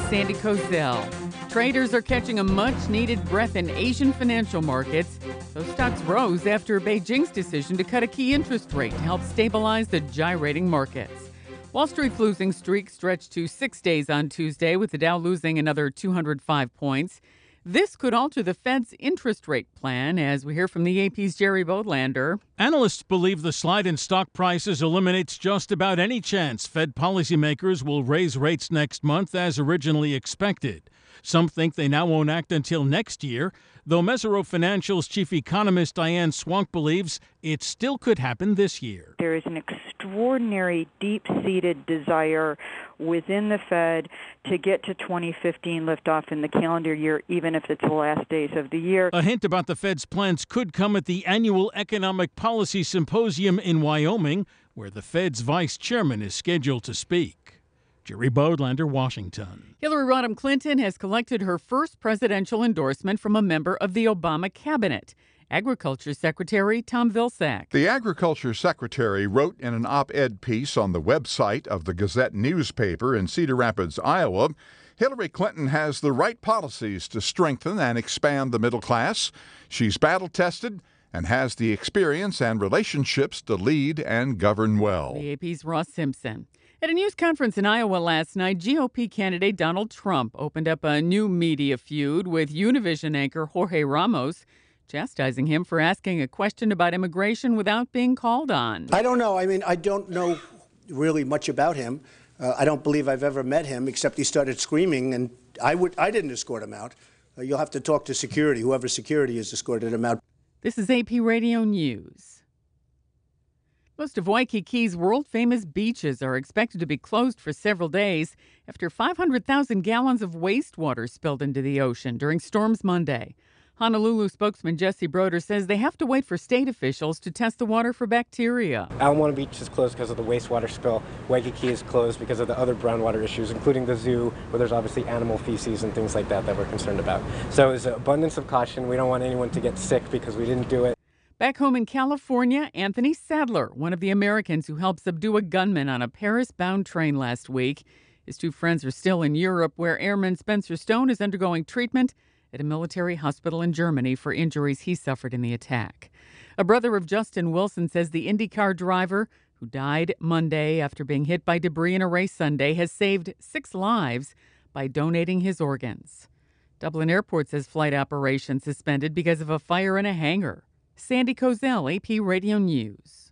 Sandy Kozel. Traders are catching a much-needed breath in Asian financial markets. Those stocks rose after Beijing's decision to cut a key interest rate to help stabilize the gyrating markets. Wall Street's losing streak stretched to 6 days on Tuesday, with the Dow losing another 205 points. This could alter the Fed's interest rate plan, as we hear from the AP's Jerry Bodlander. Analysts believe the slide in stock prices eliminates just about any chance Fed policymakers will raise rates next month as originally expected. Some think they now won't act until next year, though Mesirow Financial's chief economist Diane Swonk believes it still could happen this year. There is an extraordinary deep-seated desire within the Fed to get to 2015 liftoff in the calendar year, even if it's the last days of the year. A hint about the Fed's plans could come at the annual Economic Policy Symposium in Wyoming, where the Fed's vice chairman is scheduled to speak. Jerry Bodlander, Washington. Hillary Rodham Clinton has collected her first presidential endorsement from a member of the Obama cabinet, Agriculture Secretary Tom Vilsack. The Agriculture Secretary wrote in an op-ed piece on the website of the Gazette newspaper in Cedar Rapids, Iowa, Hillary Clinton has the right policies to strengthen and expand the middle class. She's battle-tested and has the experience and relationships to lead and govern well. The AP's Ross Simpson. At a news conference in Iowa last night, GOP candidate Donald Trump opened up a new media feud with Univision anchor Jorge Ramos, chastising him for asking a question about immigration without being called on. I don't know. I don't know really much about him. I don't believe I've ever met him, except he started screaming, and I didn't escort him out. You'll have to talk to security. Whoever security has escorted him out. This is AP Radio News. Most of Waikiki's world-famous beaches are expected to be closed for several days after 500,000 gallons of wastewater spilled into the ocean during storms Monday. Honolulu spokesman Jesse Broder says they have to wait for state officials to test the water for bacteria. Ala Moana Beach is closed because of the wastewater spill. Waikiki is closed because of the other groundwater issues, including the zoo, where there's obviously animal feces and things like that we're concerned about. So it's an abundance of caution. We don't want anyone to get sick because we didn't do it. Back home in California, Anthony Sadler, one of the Americans who helped subdue a gunman on a Paris-bound train last week. His two friends are still in Europe, where Airman Spencer Stone is undergoing treatment at a military hospital in Germany for injuries he suffered in the attack. A brother of Justin Wilson says the IndyCar driver, who died Monday after being hit by debris in a race Sunday, has saved 6 lives by donating his organs. Dublin Airport says flight operations suspended because of a fire in a hangar. Sandy Kozel, AP Radio News.